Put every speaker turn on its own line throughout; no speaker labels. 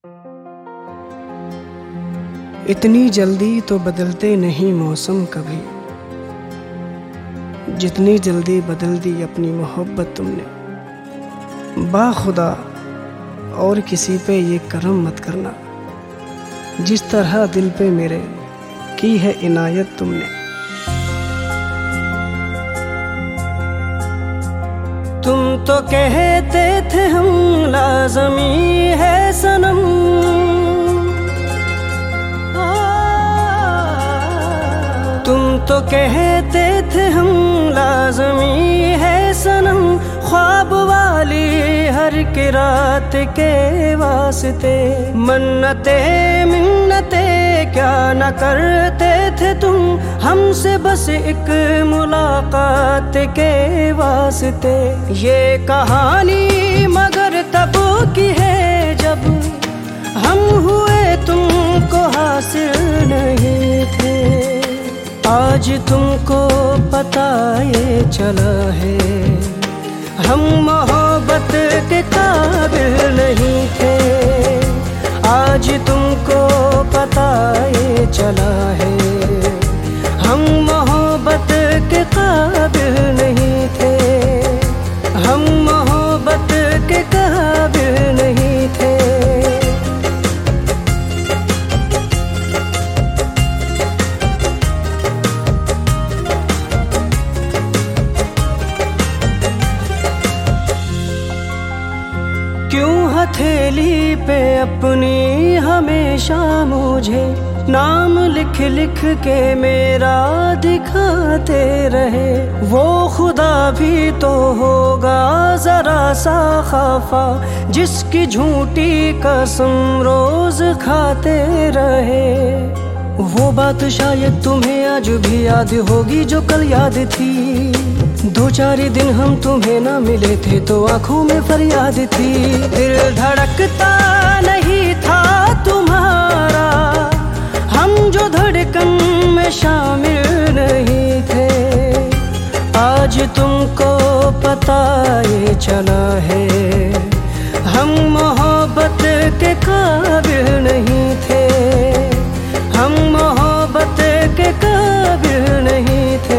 इतनी जल्दी तो बदलते नहीं मौसम कभी, जितनी जल्दी बदल दी अपनी मोहब्बत तुमने। बाखुदा और किसी पे ये करम मत करना, जिस तरह दिल पे मेरे की है इनायत तुमने। तुम तो कहते थे हम लाज़मी है सनम, तुम तो कहते थे हम लाज़मी है सनम। ख्वाब वाली हर की रात के वास्ते मन्नते मिन्नते क्या न करते थे तुम हमसे, बस एक मुलाकात के वास्ते। ये कहानी मगर तब की है जब हम हुए तुमको हासिल नहीं थे। आज तुमको पता ये चला है हम मोहब्बत के काबिल नहीं थे। आज तुमको पता ये चला है हम मोहब्बत के काबिल नहीं थे, हम मोहब्बत के काबिल नहीं थे। क्यों हथेली पे अपनी हमेशा मुझे नाम लिख लिख के मेरा दिखाते रहे। वो खुदा भी तो होगा जरा सा खफा, जिसकी झूठी कसम रोज खाते रहे। वो बात शायद तुम्हें आज भी याद होगी जो कल याद थी। 2-4 दिन हम तुम्हें ना मिले थे तो आंखों में फरियाद थी। दिल धड़कता नहीं था तुम्हारा, हम जो धड़कन में शामिल नहीं थे। आज तुमको पता ये चला है हम मोहब्बत के काबिल नहीं थे, हम मोहब्बत के काबिल नहीं थे।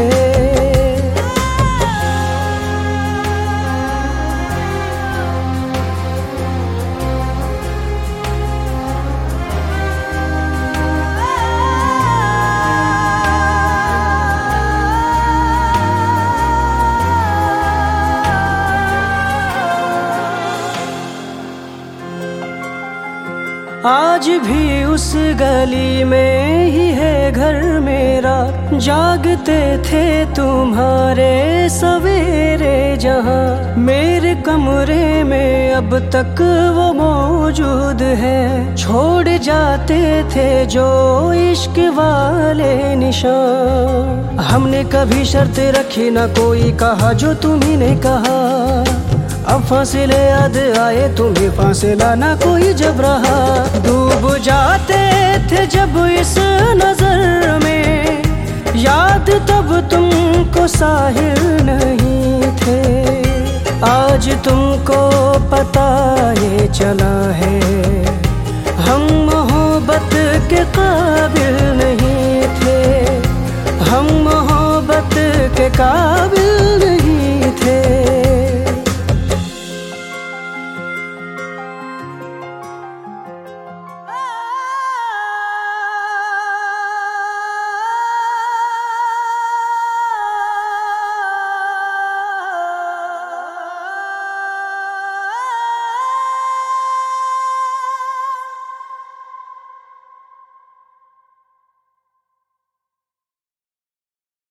आज भी उस गली में ही है घर मेरा, जागते थे तुम्हारे सवेरे जहां। मेरे कमरे में अब तक वो मौजूद है, छोड़ जाते थे जो इश्क वाले निशान। हमने कभी शर्त रखी ना कोई कहा जो तुम्ही ने कहा। अब फासिले याद आए तुम्हें फासिला ना कोई जब रहा। डूब जाते थे जब इस नजर में, याद तब तुमको साहिल नहीं थे। आज तुमको पता ये चला है